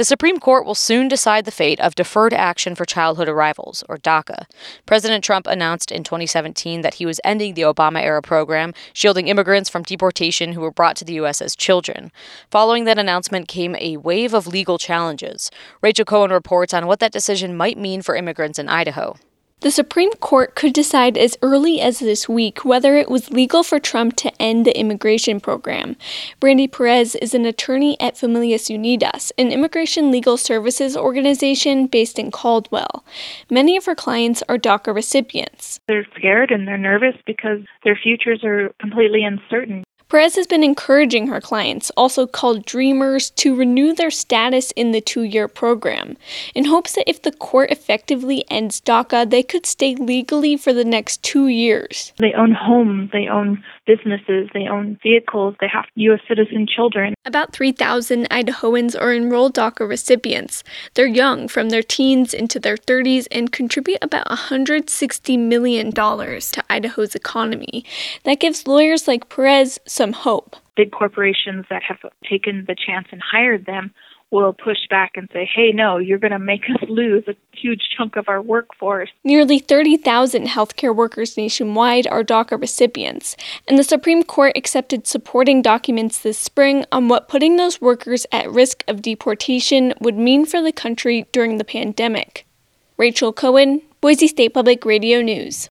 The Supreme Court will soon decide the fate of Deferred Action for Childhood Arrivals, or DACA. President Trump announced in 2017 that he was ending the Obama-era program, shielding immigrants from deportation who were brought to the U.S. as children. Following that announcement came a wave of legal challenges. Rachel Cohen reports on what that decision might mean for immigrants in Idaho. The Supreme Court could decide as early as this week whether it was legal for Trump to end the immigration program. Brandy Perez is an attorney at Familias Unidas, an immigration legal services organization based in Caldwell. Many of her clients are DACA recipients. They're scared and they're nervous because their futures are completely uncertain. Perez has been encouraging her clients, also called Dreamers, to renew their status in the 2-year program, in hopes that if the court effectively ends DACA, they could stay legally for the next 2 years. They own homes, they own businesses, they own vehicles, they have U.S. citizen children. About 3,000 Idahoans are enrolled DACA recipients. They're young, from their teens into their 30s, and contribute about $160 million to Idaho's economy. That gives lawyers like Perez some hope. Big corporations that have taken the chance and hired them will push back and say, hey, no, you're going to make us lose a huge chunk of our workforce. Nearly 30,000 healthcare workers nationwide are DACA recipients, and the Supreme Court accepted supporting documents this spring on what putting those workers at risk of deportation would mean for the country during the pandemic. Rachel Cohen, Boise State Public Radio News.